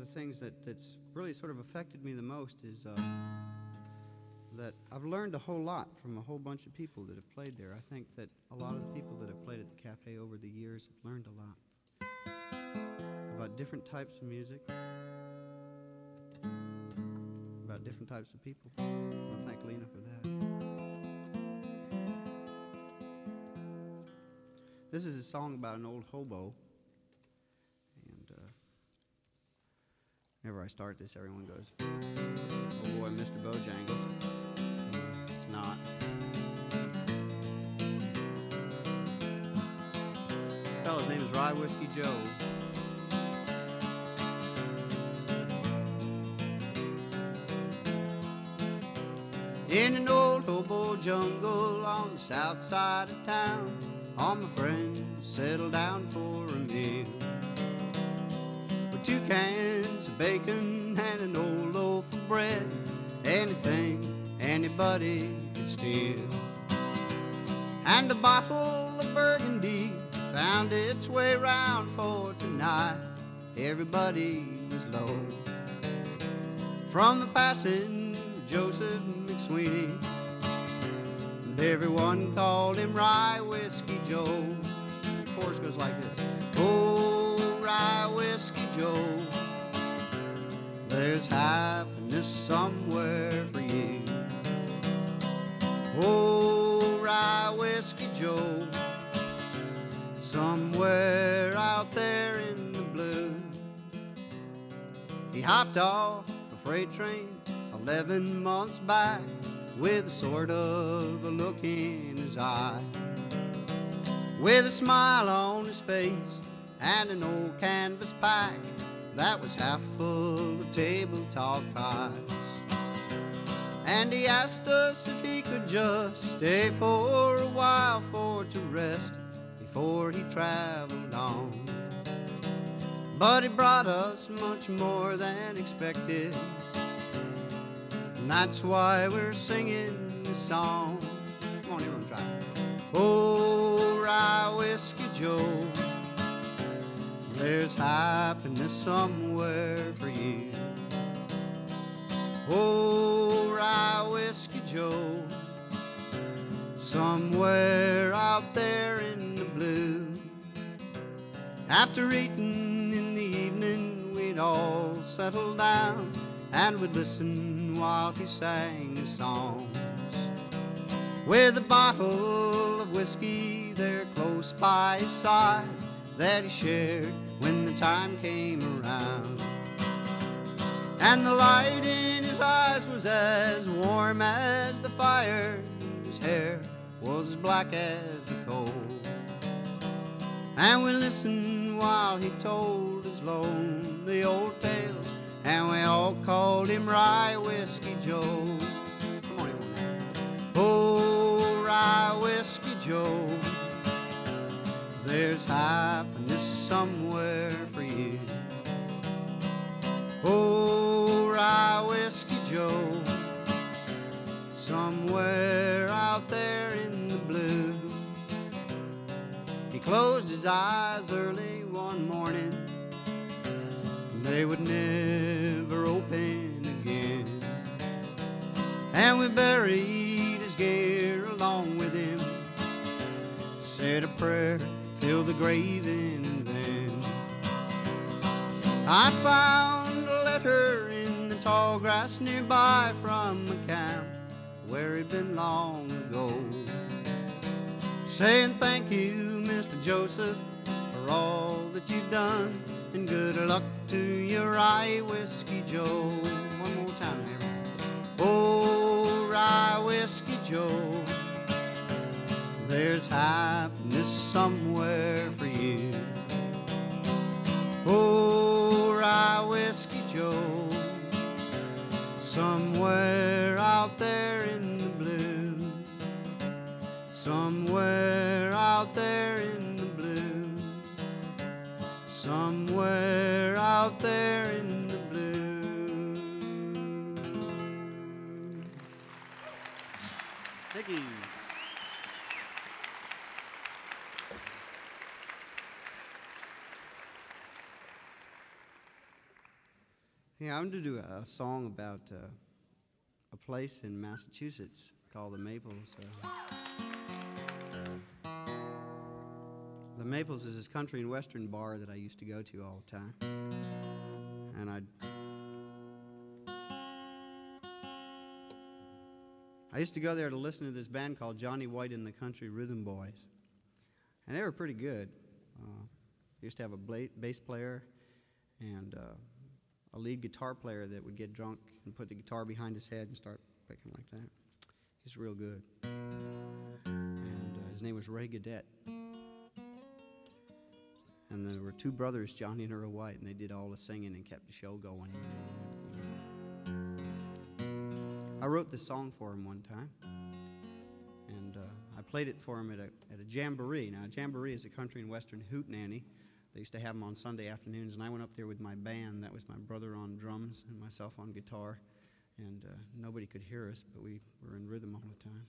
the things that's really sort of affected me the most is that I've learned a whole lot from a whole bunch of people that have played there. I think that a lot of the people that have played at the cafe over the years have learned a lot about different types of music, about different types of people. I want to thank Lena for that. This is a song about an old hobo. And whenever I start this, everyone goes, "Oh boy, Mr. Bojangles." It's not. This fellow's name is Rye Whiskey Joe. In an old hobo jungle on the south side of town, all my friends settled down for a meal, with 2 cans of bacon and an old loaf of bread, anything anybody could steal. And a bottle of Burgundy found its way round, for tonight everybody was low. From the passing of Joseph McSweeney, and everyone called him Rye Whiskey Joe. The chorus goes like this: "Oh, Rye Whiskey Joe, there's happiness somewhere for you. Oh, Rye Whiskey Joe, somewhere out there in the blue." He hopped off a freight train 11 months back, with a sort of a look in his eye, with a smile on his face and an old canvas pack that was half full of table talk pies. And he asked us if he could just stay for a while, for to rest before he traveled on. But he brought us much more than expected, and that's why we're singing this song. Come on, everyone, try it. Oh, Rye Whiskey Joe, there's happiness somewhere for you. Oh, Rye Whiskey Joe, somewhere out there in the blue. After eating in the evening, we'd all settle down and would listen while he sang his songs, with a bottle of whiskey there close by his side that he shared when the time came around. And the light in his eyes was as warm as the fire, and his hair was as black as the coal. And we listened while he told his lonely old tales, and we all called him Rye Whiskey Joe. Come on, everyone now. Oh, Rye Whiskey Joe, there's happiness somewhere for you. Oh, Rye Whiskey Joe, somewhere out there in the blue. He closed his eyes early one morning, they would never open again. And we buried his gear along with him, said a prayer, filled the grave in, and then I found a letter in the tall grass nearby from a camp where he'd been long ago, saying thank you, Mr. Joseph, for all that you've done, and good luck to you, Rye Whiskey Joe. One more time here. Oh, Rye Whiskey Joe, there's happiness somewhere for you. Oh, Rye Whiskey Joe, somewhere out there in the blue, somewhere out there in the blue, somewhere out there in the blue. Thank you. Yeah, I'm going to do a song about a place in Massachusetts called the Maples. The Maples is this country and western bar that I used to go to all the time. And I used to go there to listen to this band called Johnny White and the Country Rhythm Boys. And they were pretty good. They used to have a bass player and a lead guitar player that would get drunk and put the guitar behind his head and start picking like that. He's real good. And his name was Ray Gaudette. And there were two brothers, Johnny and Earl White, and they did all the singing and kept the show going. I wrote this song for him one time, and I played it for him at a jamboree. Now, a jamboree is a country and western hootenanny. They used to have them on Sunday afternoons, and I went up there with my band. That was my brother on drums and myself on guitar, and nobody could hear us, but we were in rhythm all the time.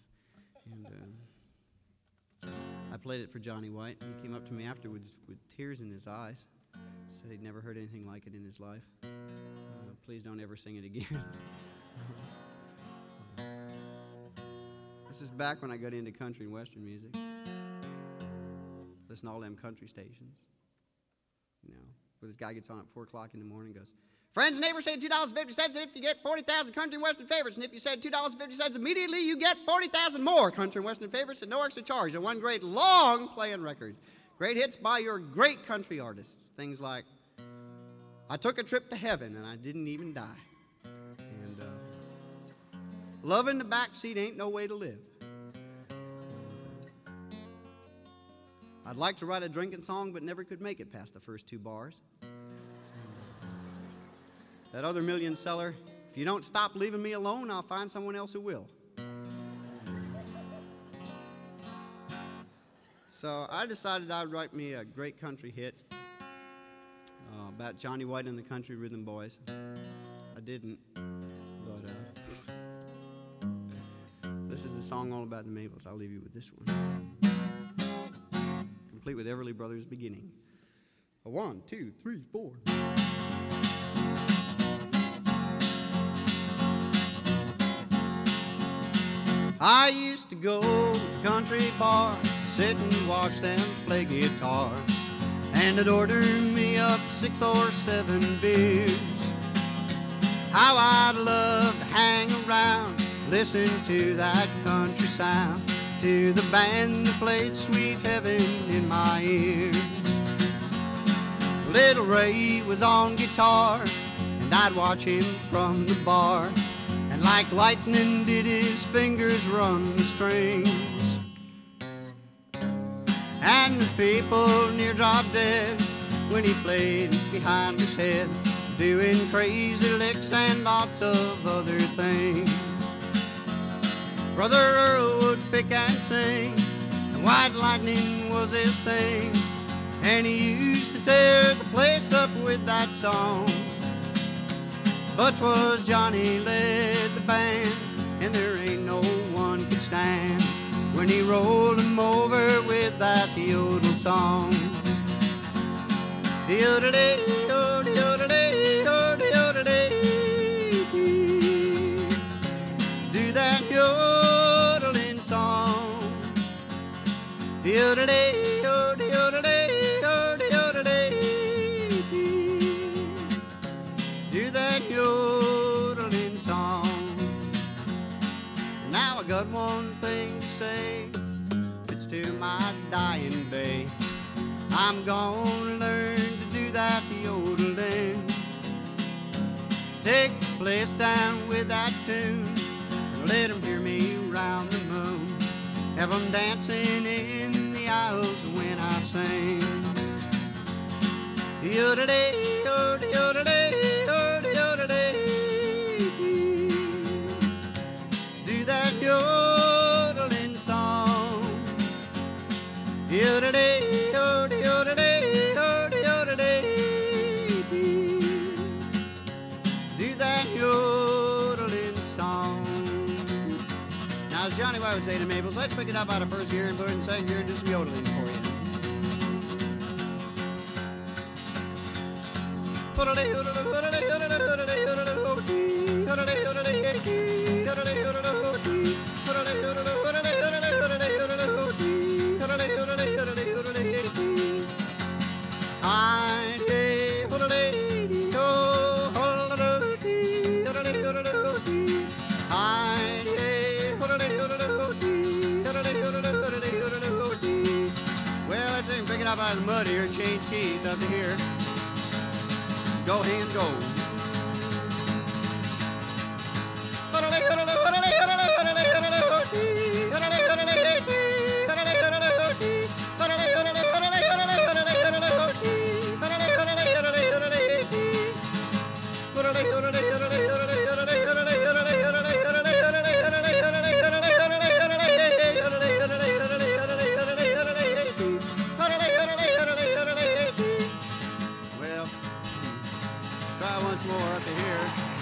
And I played it for Johnny White. He came up to me afterwards with tears in his eyes, said he'd never heard anything like it in his life. Please don't ever sing it again. This is back when I got into country and western music. Listen to all them country stations. You know, where this guy gets on at 4 o'clock in the morning and goes, friends and neighbors say $2.50, and if you get 40,000 country and western favorites, and if you said $2.50, immediately you get 40,000 more country and western favorites at no extra charge, and one great long playing record. Great hits by your great country artists. Things like, I took a trip to heaven and I didn't even die. And love in the backseat ain't no way to live. I'd like to write a drinking song, but never could make it past the first 2 bars. That other million seller, if you don't stop leaving me alone, I'll find someone else who will. So I decided I'd write me a great country hit about Johnny White and the Country Rhythm Boys. I didn't, but this is a song all about the Maples. I'll leave you with this one. Complete with Everly Brothers beginning. 1, 2, 3, 4. I used to go to country bars, sit and watch them play guitars, and I'd order me up 6 or 7 beers. How I'd love to hang around, listen to that country sound, to the band that played Sweet Heaven in my ears. Little Ray was on guitar, and I'd watch him from the bar, and like lightning did his fingers run the strings. And the people near dropped dead when he played behind his head, doing crazy licks and lots of other things. Brother Earl would pick and sing, and white lightning was his thing, and he used to tear the place up with that song. But 'twas Johnny led the band, and there ain't no one could stand when he rolled him over with that yodel song. Yodelay, yodelay, yodelay, do that yodeling song. Yodelay, yodelay, yodelay, do that yodeling song. Now I got one thing to say, it's to my dying day. I'm gonna learn to do that yodeling. Take the place down with that tune, and let 'em hear me round the moon. Have 'em dancing in the aisles when I sing. Yodelay, yodelay, yodelay, yodelay, do that yodeling song. Yodelay, yodelay, yodelay, yodelay, do that yodeling song. Now, as Johnny White would say to Maples, let's pick it up out of first gear and put it in second gear and do some yodeling for you. Well, let's see, pick it up out of the mud here and change keys up to here. Go hand go. Well, try once more up to here.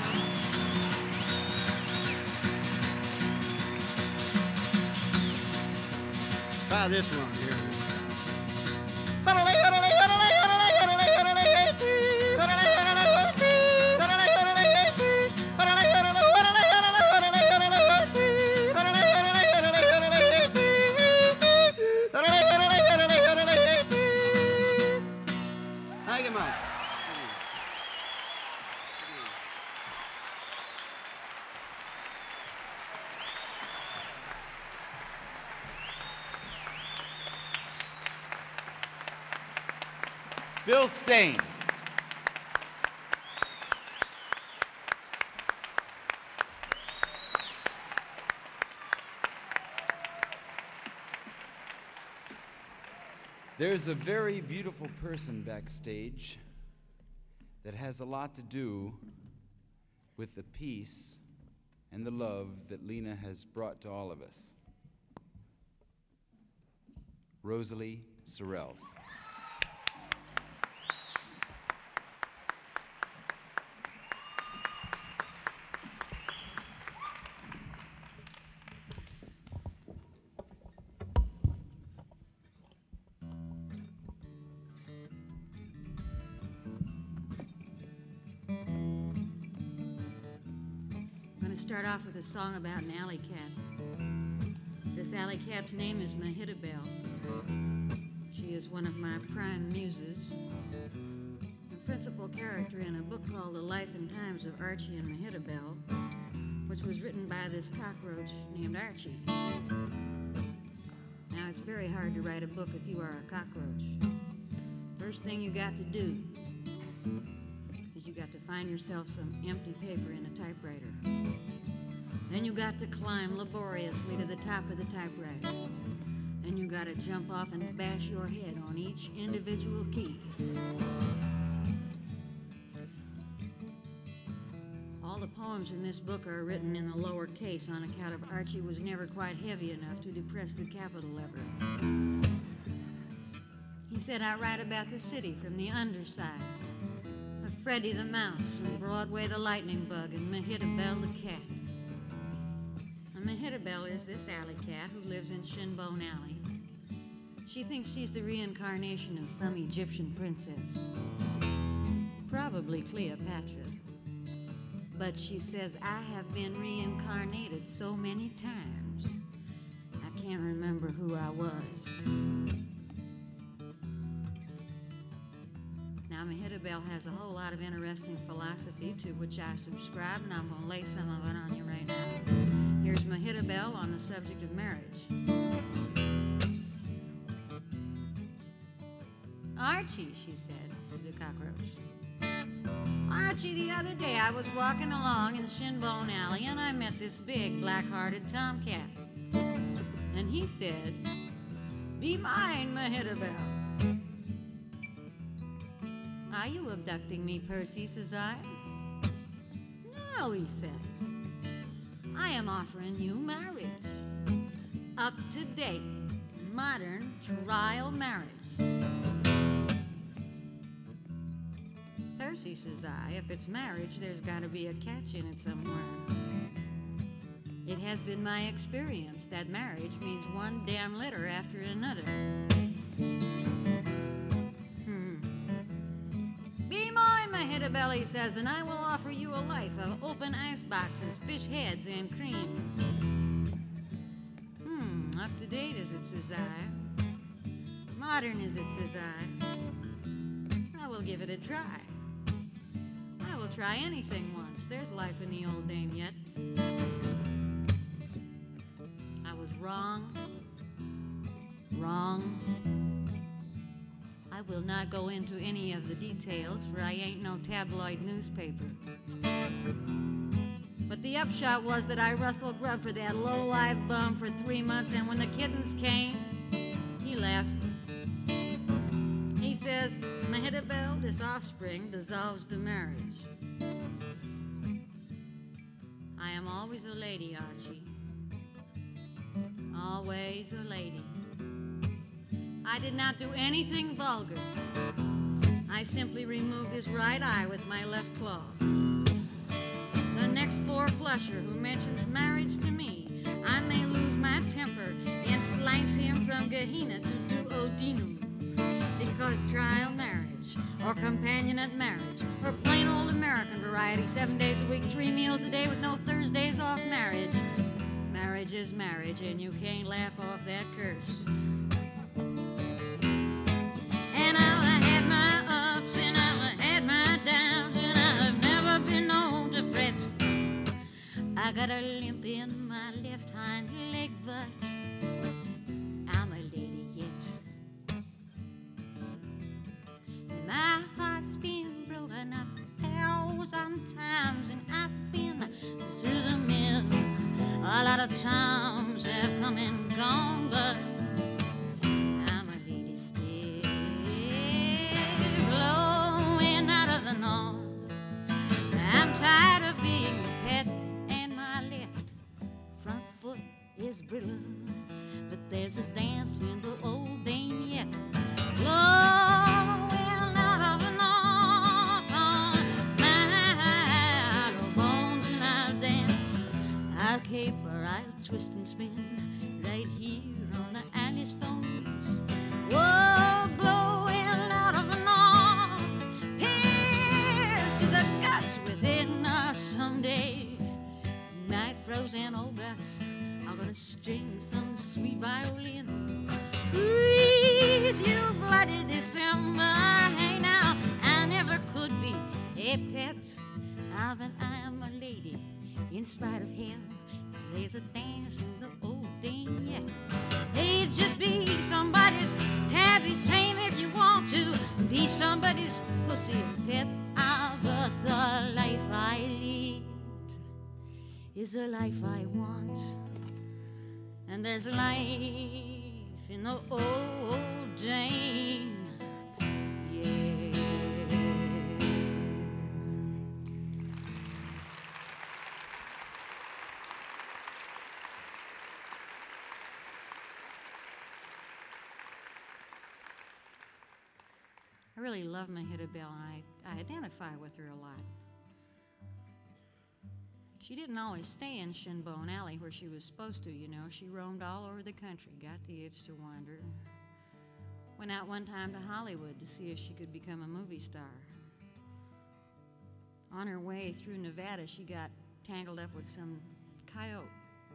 Try this one here. Thank you much. Bill Stain. There's a very beautiful person backstage that has a lot to do with the peace and the love that Lena has brought to all of us. Rosalie Sorrells. Start off with a song about an alley cat. This alley cat's name is Mehitabel. She is one of my prime muses, the principal character in a book called The Life and Times of Archie and Mehitabel, which was written by this cockroach named Archie. Now, it's very hard to write a book if you are a cockroach. First thing you got to do is you got to find yourself some empty paper in a typewriter. Then you got to climb laboriously to the top of the typewriter. Then you got to jump off and bash your head on each individual key. All the poems in this book are written in the lower case on account of Archie was never quite heavy enough to depress the capital lever. He said, I write about the city from the underside, of Freddy the Mouse and Broadway the Lightning Bug and Mehitabel the Cat. Mehitabel is this alley cat who lives in Shinbone Alley. She thinks she's the reincarnation of some Egyptian princess, probably Cleopatra. But she says, I have been reincarnated so many times, I can't remember who I was. Now, Mehitabel has a whole lot of interesting philosophy to which I subscribe, and I'm going to lay some of it on you right now. Here's Mehitabel on the subject of marriage. Archie, she said to the cockroach. Archie, the other day I was walking along in Shinbone Alley and I met this big black-hearted tomcat. And he said, be mine, Mehitabel. Are you abducting me, Percy, says I. No, he says. I am offering you marriage. Up to date, modern trial marriage. Percy, says I, if it's marriage, there's got to be a catch in it somewhere. It has been my experience that marriage means one damn litter after another. Be mine, Mahita Belly says, and I will offer you a life of open ice boxes, fish heads, and cream. Up to date as it says I. Modern as it says I will give it a try. I will try anything once. There's life in the old dame yet. I was wrong. I will not go into any of the details, for I ain't no tabloid newspaper. But the upshot was that I rustled grub for that low-life bum for 3 months, and when the kittens came, he left. He says, Mahita Bell, this offspring dissolves the marriage. I am always a lady, Archie. Always a lady. I did not do anything vulgar. I simply removed his right eye with my left claw. The next four-flusher who mentions marriage to me, I may lose my temper and slice him from Gehenna to duodenum. Because trial marriage, or companionate marriage, or plain old American variety, 7 days a week, 3 meals a day with no Thursdays off marriage. Marriage is marriage, and you can't laugh off that curse. And I've had my ups, and I've had my downs, and I've never been known to fret. I got a limp in my left hind leg, but I'm a lady yet. My heart's been broken up 1,000 times, and I've been through the mill. A lot of times have come and gone, but I'm a lady still. Blowing out of the north, I'm tired of being a pet, and my left front foot is brittle, but there's a dance in the old dame yet. Blowing out of the north on my bones, and I'll dance, I'll caper, I'll twist and spin right here on the alley stones. Whoa, blowing out of the north, pierce to the guts within us someday. My frozen old guts are gonna string some sweet violin. Please, you bloody December, hey now, I never could be a pet. Now that I am a lady, in spite of hell, there's a dance in the old dame yet. Hey, just be somebody's tabby tame if you want to. Be somebody's pussy pet. Ah, but the life I lead is the life I want. And there's life in the old dame. I really love Mahita Bell, and I identify with her a lot. She didn't always stay in Shinbone Alley where she was supposed to, you know. She roamed all over the country, got the itch to wander. Went out one time to Hollywood to see if she could become a movie star. On her way through Nevada, she got tangled up with some coyote.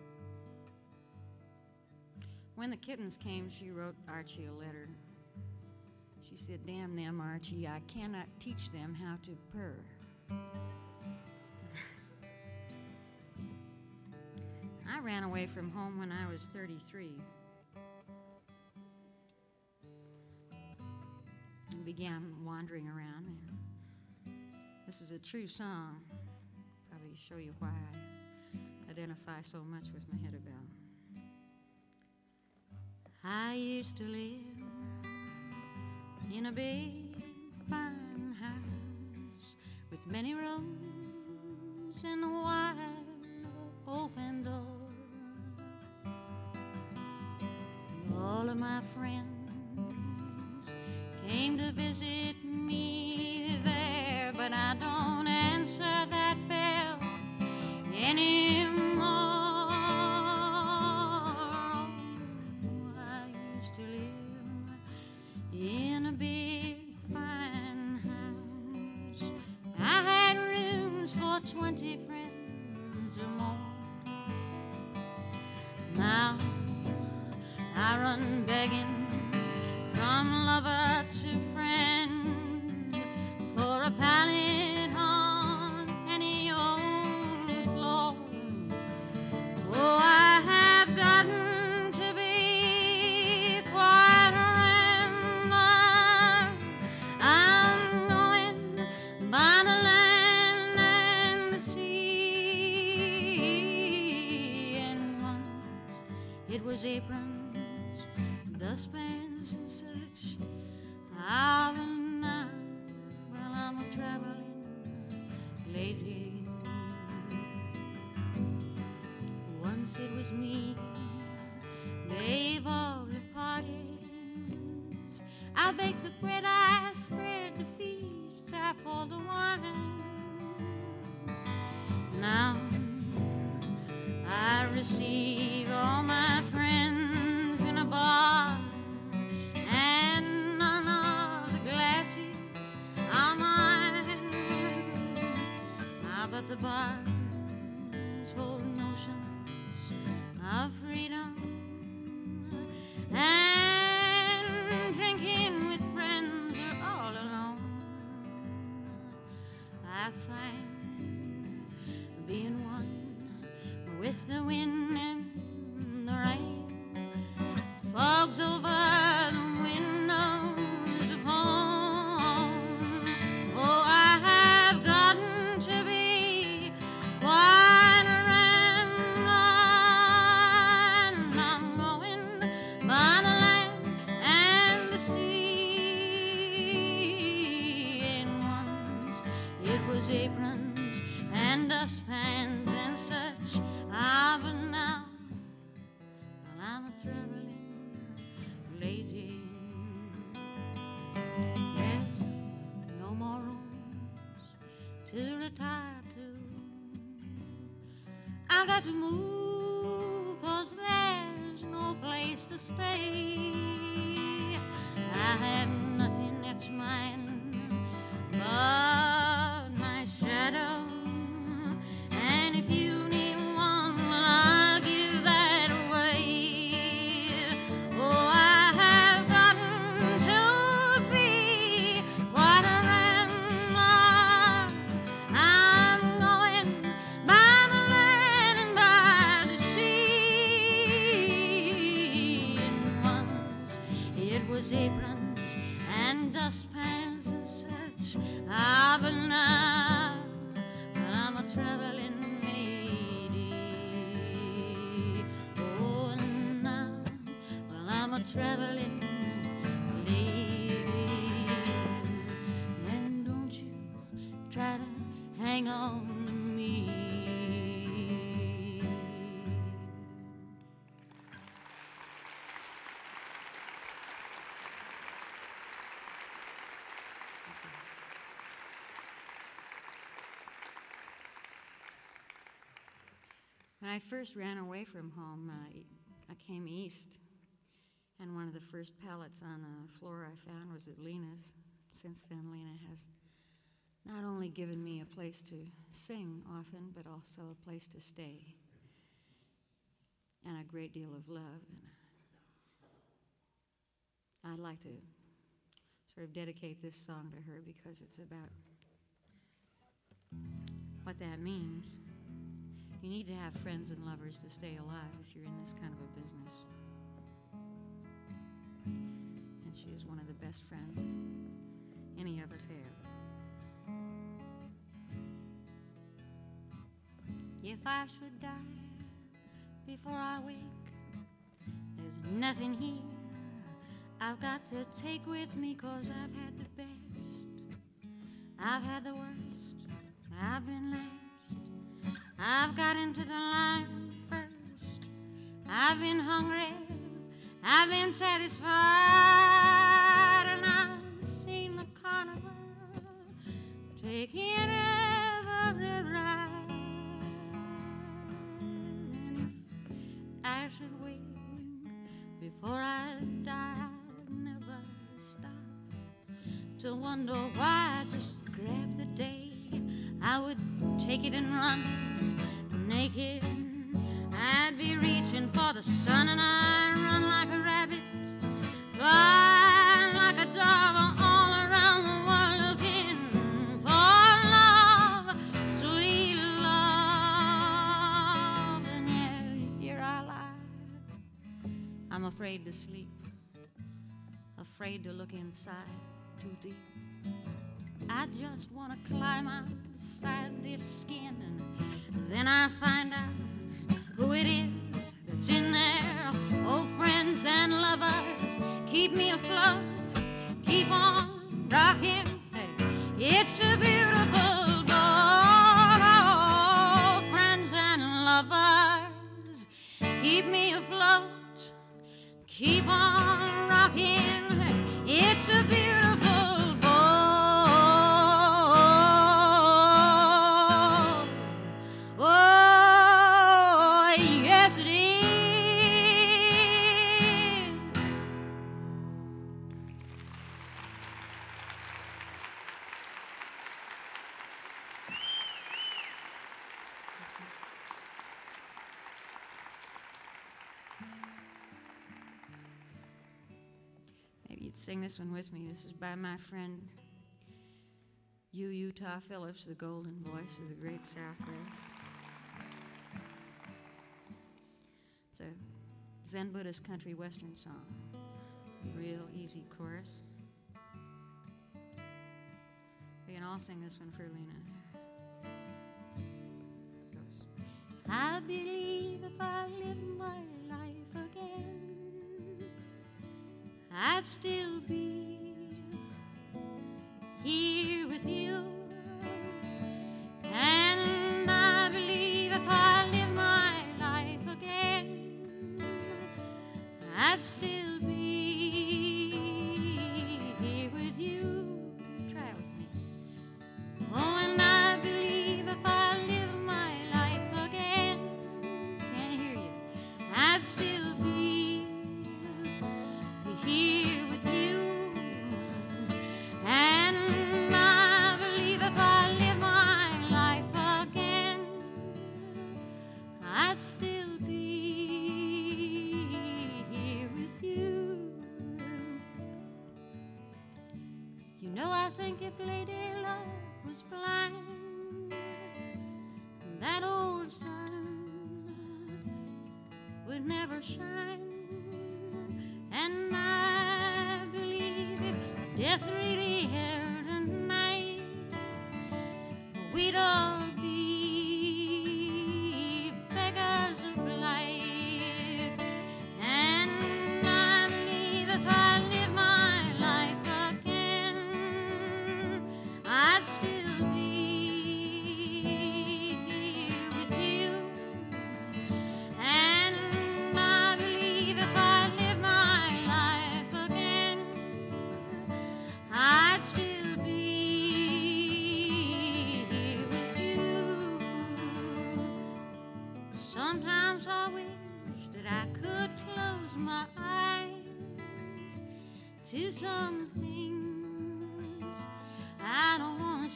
When the kittens came, she wrote Archie a letter. She said, "Damn them, Archie, I cannot teach them how to purr." I ran away from home when I was 33 and began wandering around. This is a true song. Probably show you why I identify so much with Mahita Bell. I used to live in a big, fine house with many rooms and a wide open door. And all of my friends came to visit me there, but I don't answer that bell anymore. I used to live in a big, fine house for 20 friends or more. Now I run begging from lover to friend for a pallet on any old floor. Oh, I have gotten to be quite a rambler. I'm going by the land and the sea. And once it was aprons, dustpans and such. I've been now, well, I'm a traveling lady. Once it was me, gave all the parties. I baked the bread, I spread the feast, I poured the wine. Now I receive all my friends in a bar, and none of the glasses are mine. But the bars hold notions of freedom, and drinking with friends or all alone, I find being one with the wind and the rain. Fogs over the windows of home. Oh, I have gotten to be quite a rambler. I'm going by the land and the sea. And once it was aprons and dustpans and such. But now, well, I'm a traveling lady. There's no more rooms to retire to. I got to move 'cause there's no place to stay. I have nothing that's mine but my shadow. And if you need one, I'll give that away. Oh, I have gotten to be quite a rambler. I'm going by the land and by the sea. And once it was aprons and dustpans and such. But now, well, I'm a traveling lady. Oh, now, well, I'm a traveling lady. And don't you try to hang on to me. When I first ran away from home, I came east, and one of the first pallets on the floor I found was at Lena's. Since then, Lena has not only given me a place to sing often, but also a place to stay, and a great deal of love. And I'd like to sort of dedicate this song to her because it's about what that means. You need to have friends and lovers to stay alive if you're in this kind of a business. And she is one of the best friends any of us have. If I should die before I wake, there's nothing here I've got to take with me, 'cause I've had the best, I've had the worst, I've been last. I've got into the line first. I've been hungry, I've been satisfied, and I've seen the carnival taking every ride. And if I should wait before I die, I'd never stop to wonder why I just grabbed the day I would take it and run naked. I'd be reaching for the sun, and I'd run like a rabbit, fly like a dove all around the world, looking for love, sweet love. And yeah, here I lie. I'm afraid to sleep, afraid to look inside too deep. I just want to climb outside this skin, and then I find out who it is that's in there. Oh, friends and lovers, keep me afloat, keep on rocking. Hey, it's a beautiful boat. Oh, friends and lovers, keep me afloat, keep on rocking. It's a beautiful sing this one with me. This is by my friend Utah Phillips, the golden voice of the great Southwest. It's a Zen Buddhist country western song. Real easy chorus. We can all sing this one for Lena. It goes, I believe if I live my life again, I'd still be here with you. And I believe if I live my life again, I'd still be here with you. Try it with me. Oh, and I believe if I live my life again, can't hear you, I'd still be here with you. And I believe if I live my life again, I'd still be here with you. You know, I think if Lady Love was blind, that old sun would never shine. And I believe if death really held a knife, we'd all be beggars of life. And I believe if I live my life again, I'd still be here with you. And I believe if I live my life again, I'd still be here with you. Sometimes I wish that I could close my eyes to some things I don't want to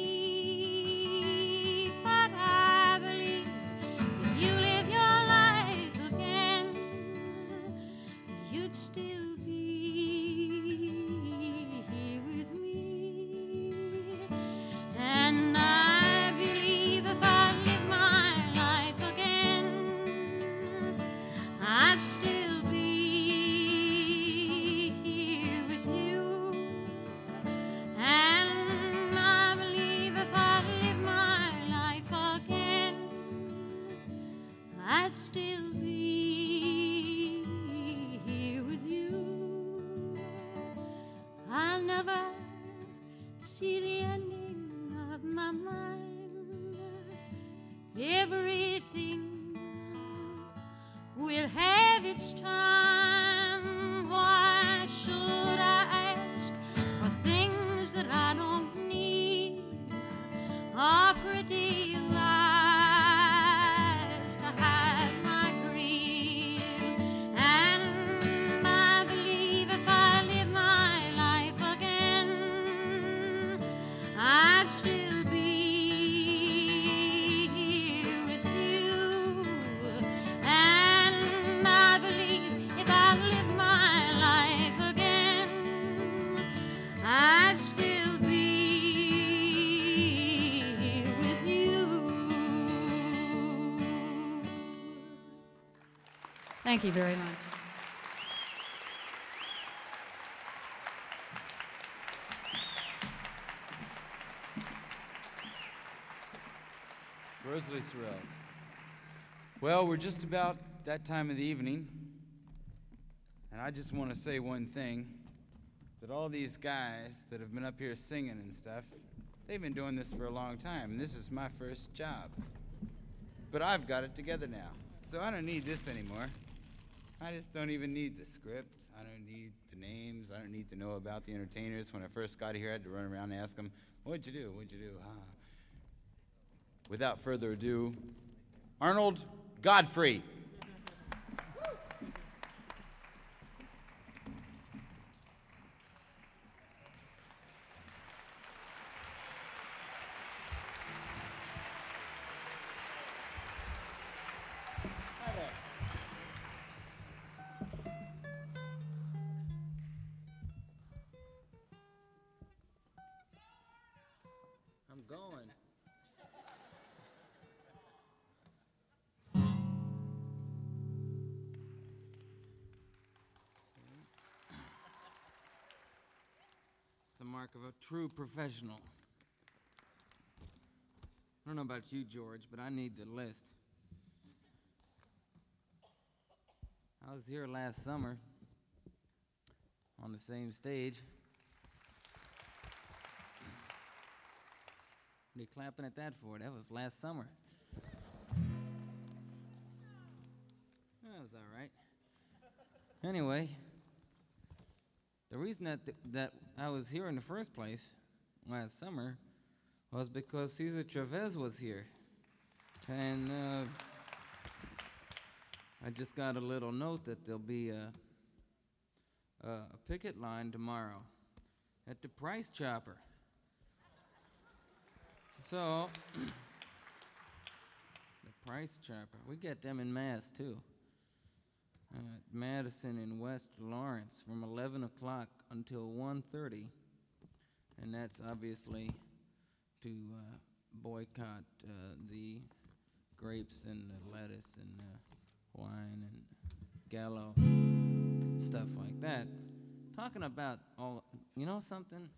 see. But I believe if you live your life again, you'd still be here with me. And I believe if I live my life again, I'd still be here with you. And I believe if I live my life again, I'd still be here with you. I'll never see the ending of my mind. Everything will have its time. Why should I ask for things that I don't need? Or pretty lies to hide my grief. And I believe if I live my life again, I'd still be Thank you very much. Rosalie Sorrells. Well, we're just about that time of the evening, and I just want to say one thing, that all these guys that have been up here singing and stuff, they've been doing this for a long time, and this is my first job. But I've got it together now, so I don't need this anymore. I just don't even need the script. I don't need the names. I don't need to know about the entertainers. When I first got here, I had to run around and ask them, what'd you do? What'd you do? Without further ado, Arnold Godfrey. I'm going. It's the mark of a true professional. I don't know about you, George, but I need the list. I was here last summer on the same stage. What are you clapping at that for? That was last summer. That was all right. Anyway, the reason that I was here in the first place last summer was because Cesar Chavez was here. And I just got a little note that there'll be a picket line tomorrow at the Price Chopper. So, the Price Chopper, we get them in Mass too. Madison and West Lawrence from 11 o'clock until 1:30. And that's obviously to boycott the grapes and the lettuce and the wine and Gallo, stuff like that. Talking about all, you know something?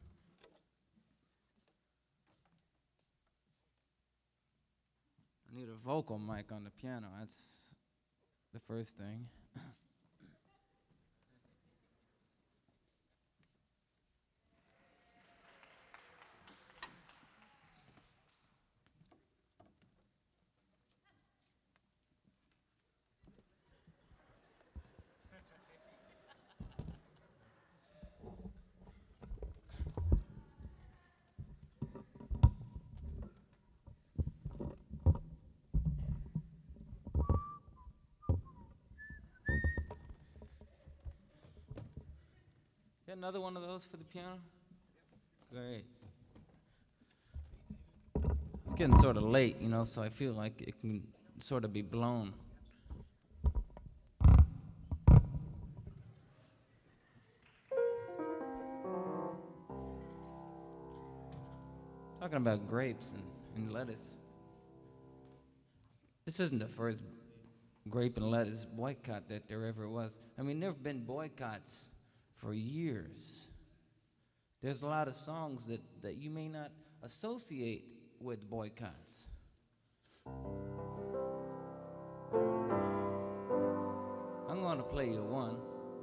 I need a vocal mic on the piano. That's the first thing. Got another one of those for the piano? Great. It's getting sort of late, you know, so I feel like it can sort of be blown. Talking about grapes and lettuce. This isn't the first grape and lettuce boycott that there ever was. I mean, there have been boycotts for years. There's a lot of songs that you may not associate with boycotts. I'm going to play you one.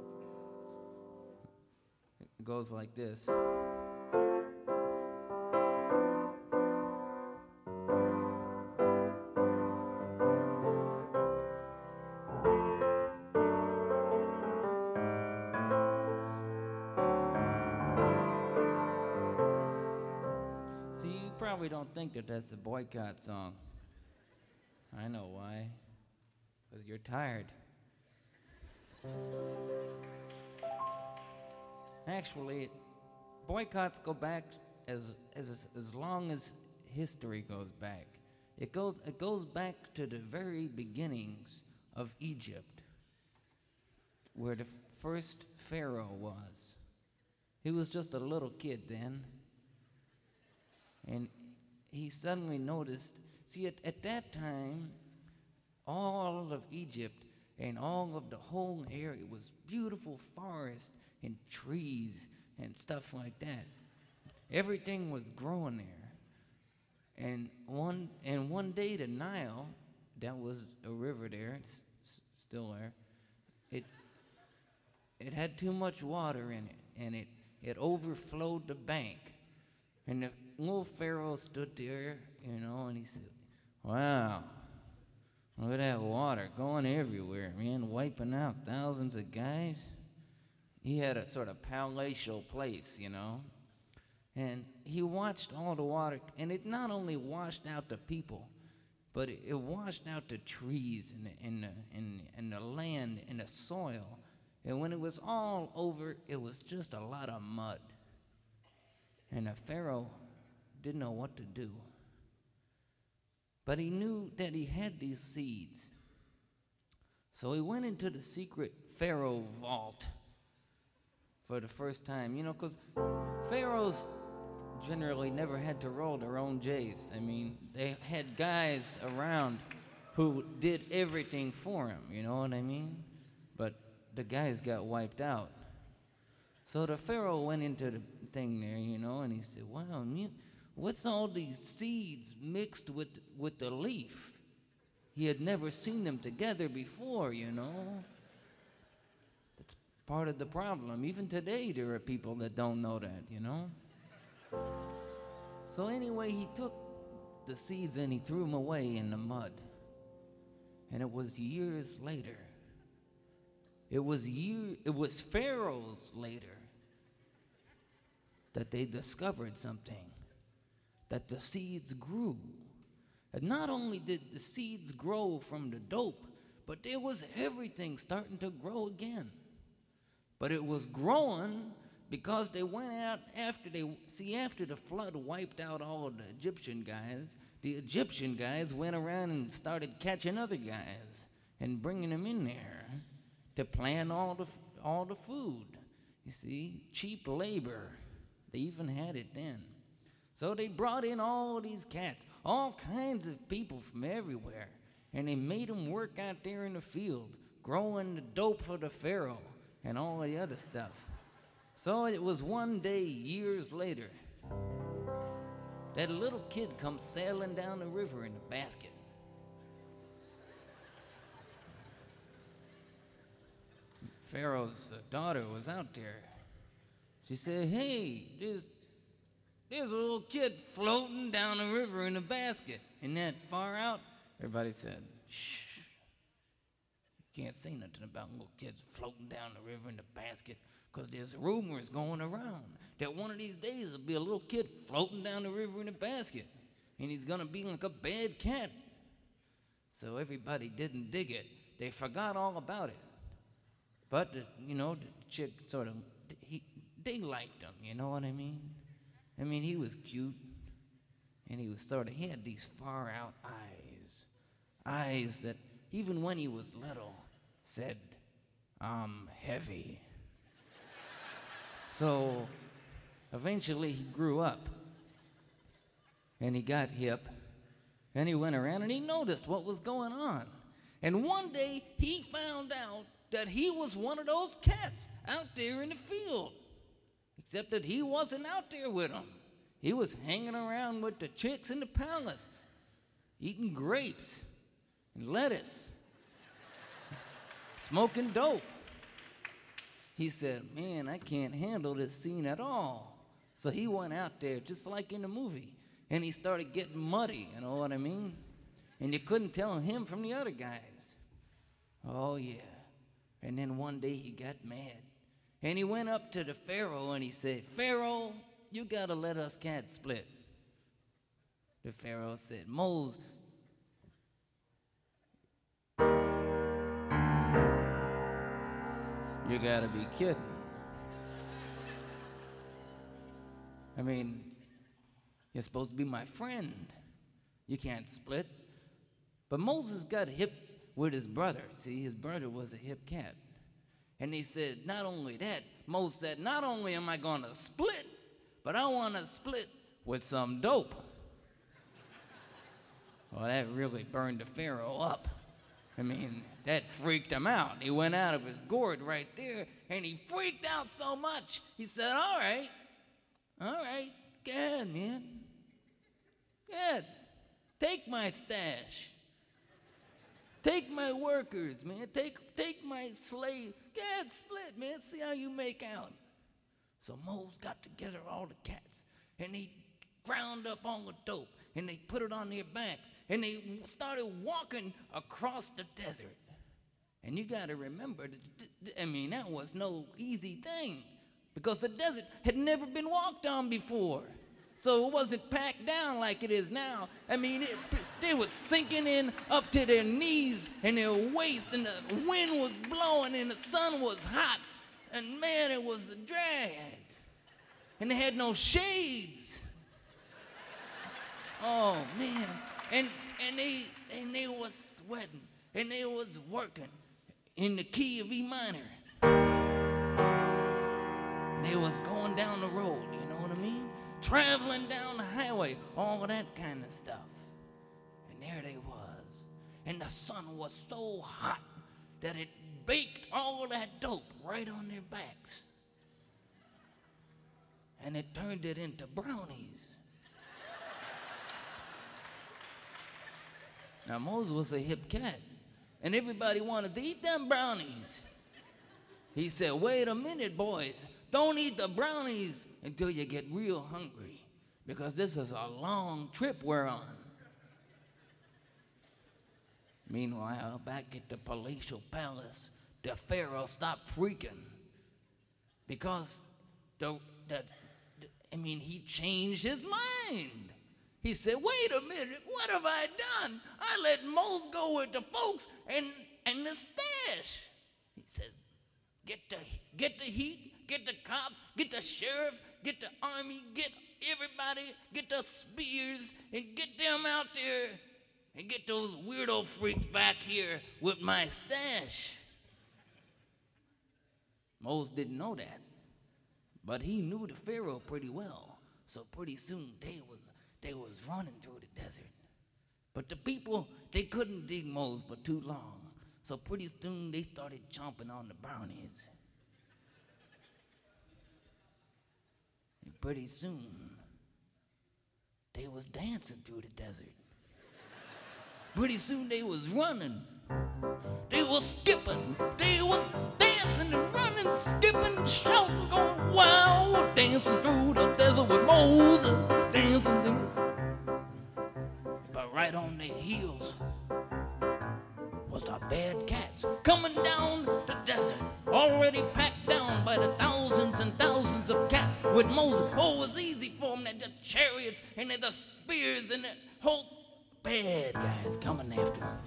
It goes like this. We don't think that that's a boycott song. I know why. Because you're tired. Actually, boycotts go back as long as history goes back. It goes back to the very beginnings of Egypt, where the first pharaoh was. He was just a little kid then. And he suddenly noticed, see, at that time, all of Egypt, and all of the whole area was beautiful forest and trees and stuff like that. Everything was growing there. And one day the Nile, that was a river there, it's still there, it had too much water in it, and it overflowed the bank. And the little Pharaoh stood there, and he said, wow, look at that water going everywhere, man, wiping out thousands of guys. He had a sort of palatial place, and he watched all the water, and it not only washed out the people, but it washed out the trees and the land and the soil. And when it was all over, it was just a lot of mud. And the Pharaoh didn't know what to do. But he knew that he had these seeds. So he went into the secret Pharaoh vault for the first time, because pharaohs generally never had to roll their own J's. I mean, they had guys around who did everything for him, you know what I mean? But the guys got wiped out. So the Pharaoh went into the thing there, and he said, wow, what's all these seeds mixed with the leaf? He had never seen them together before, That's part of the problem. Even today, there are people that don't know that, So anyway, he took the seeds and he threw them away in the mud. And it was years later. It was pharaohs later that they discovered something, that the seeds grew. And not only did the seeds grow from the dope, but there was everything starting to grow again. But it was growing because they went out after the flood wiped out all of the Egyptian guys. The Egyptian guys went around and started catching other guys and bringing them in there to plant all the food. You see, cheap labor. They even had it then. So they brought in all these cats, all kinds of people from everywhere, and they made them work out there in the field, growing the dope for the Pharaoh and all the other stuff. So it was one day, years later, that a little kid comes sailing down the river in a basket. Pharaoh's daughter was out there. She said, hey, there's a little kid floating down the river in a basket. Isn't that far out? Everybody said, shh. You can't say nothing about little kids floating down the river in a basket, because there's rumors going around that one of these days there'll be a little kid floating down the river in a basket, and he's going to be like a bad cat. So everybody didn't dig it. They forgot all about it. But, the chick sort of, they liked him, you know what I mean? I mean, he was cute, and he had these far-out eyes that even when he was little said, I'm heavy. So eventually he grew up, and he got hip, and he went around and he noticed what was going on. And one day he found out that he was one of those cats out there in the field. Except that he wasn't out there with them. He was hanging around with the chicks in the palace, eating grapes and lettuce, smoking dope. He said, man, I can't handle this scene at all. So he went out there just like in the movie, and he started getting muddy, you know what I mean? And you couldn't tell him from the other guys. Oh, yeah. And then one day he got mad. And he went up to the Pharaoh and he said, Pharaoh, you got to let us cats split. The Pharaoh said, Moses, you got to be kidding. I mean, you're supposed to be my friend. You can't split. But Moses got hip with his brother. See, his brother was a hip cat. And he said, not only that, Moses said, not only am I going to split, but I want to split with some dope. Well, that really burned the Pharaoh up. I mean, that freaked him out. He went out of his gourd right there, and he freaked out so much, he said, all right, go ahead, man. Go ahead, take my stash. Take my workers, man. Take my slaves. Go ahead, split, man. See how you make out. So Mose got together all the cats, and they ground up all the dope, and they put it on their backs, and they started walking across the desert. And you got to remember, that was no easy thing, because the desert had never been walked on before. So it wasn't packed down like it is now. They was sinking in up to their knees and their waist, and the wind was blowing, and the sun was hot, and man, it was a drag. And they had no shades. Oh man, and they was sweating, and they was working in the key of E minor. And they was going down the road, you know what I mean? Traveling down the highway, all of that kind of stuff. And there they was. And the sun was so hot that it baked all of that dope right on their backs. And it turned it into brownies. Now, Moses was a hip cat, and everybody wanted to eat them brownies. He said, wait a minute, boys. Don't eat the brownies until you get real hungry, because this is a long trip we're on. Meanwhile, back at the palatial palace, the Pharaoh stopped freaking because he changed his mind. He said, wait a minute, what have I done? I let Moses go with the folks and the stash. He says, get the heat, get the cops, get the sheriff, get the army, get everybody, get the spears, and get them out there, and get those weirdo freaks back here with my stash. Moses didn't know that, but he knew the Pharaoh pretty well. So pretty soon they was running through the desert. But the people, they couldn't dig Moses for too long. So pretty soon they started chomping on the brownies. And pretty soon they was dancing through the desert. Pretty soon they was running. They was skipping. They was dancing and running, skipping, shouting, going wild, dancing through the desert with Moses, dancing through. But right on their heels was the bad cats coming down the desert, already packed down by the thousands and thousands of cats with Moses. Oh, it was easy for them, that the chariots and the spears and the whole bad guys coming after him.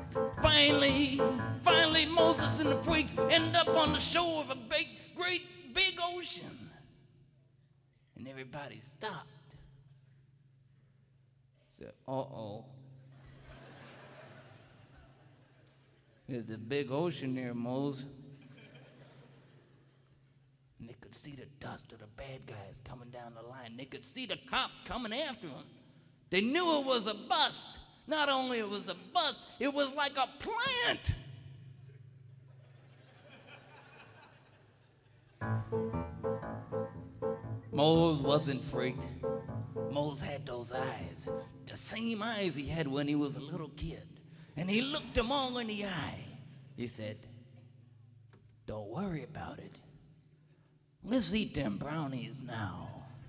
Finally, Moses and the freaks end up on the shore of a great big ocean. And everybody stopped. Said, uh-oh. There's a big ocean there, Moses. And they could see the dust of the bad guys coming down the line. They could see the cops coming after them. They knew it was a bust. Not only it was a bust, it was like a plant. Moses wasn't freaked. Moses had those eyes, the same eyes he had when he was a little kid. And he looked them all in the eye. He said, don't worry about it. Let's eat them brownies now.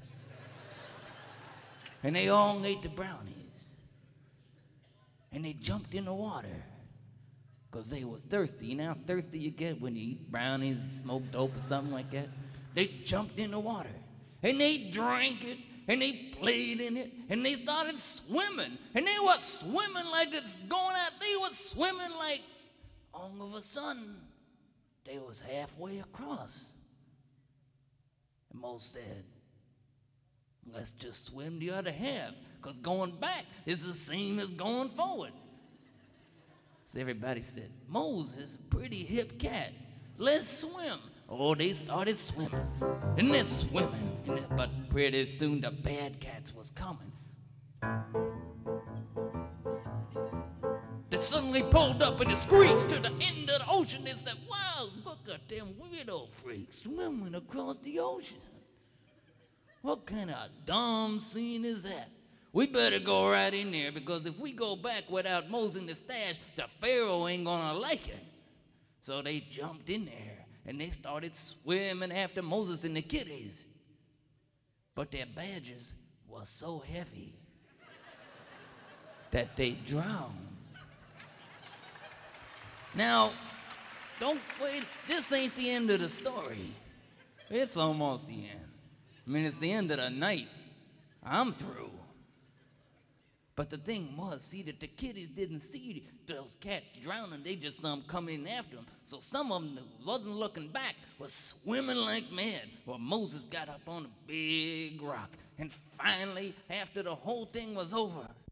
And they all ate the brownies. And they jumped in the water because they was thirsty. You know how thirsty you get when you eat brownies, smoke dope or something like that? They jumped in the water. And they drank it. And they played in it. And they started swimming. And they was swimming like it's going out. They was swimming like all of a sudden they was halfway across. And Moses said, let's just swim the other half, because going back is the same as going forward. So everybody said, Moses, pretty hip cat, let's swim. Oh, they started swimming, and they're swimming, but pretty soon the bad cats was coming. The suddenly pulled up and it screeched to the end of the ocean and said, wow, look at them weirdo freaks swimming across the ocean. What kind of dumb scene is that? We better go right in there, because if we go back without Moses in the stash, the Pharaoh ain't gonna like it. So they jumped in there and they started swimming after Moses and the kiddies. But their badges were so heavy that they drowned. Now, don't wait, this ain't the end of the story. It's almost the end. I mean, it's the end of the night. I'm through. But the thing was, see, that the kiddies didn't see those cats drowning. They just saw them coming in after them. So some of them who wasn't looking back was swimming like mad. Well, Moses got up on a big rock. And finally, after the whole thing was over,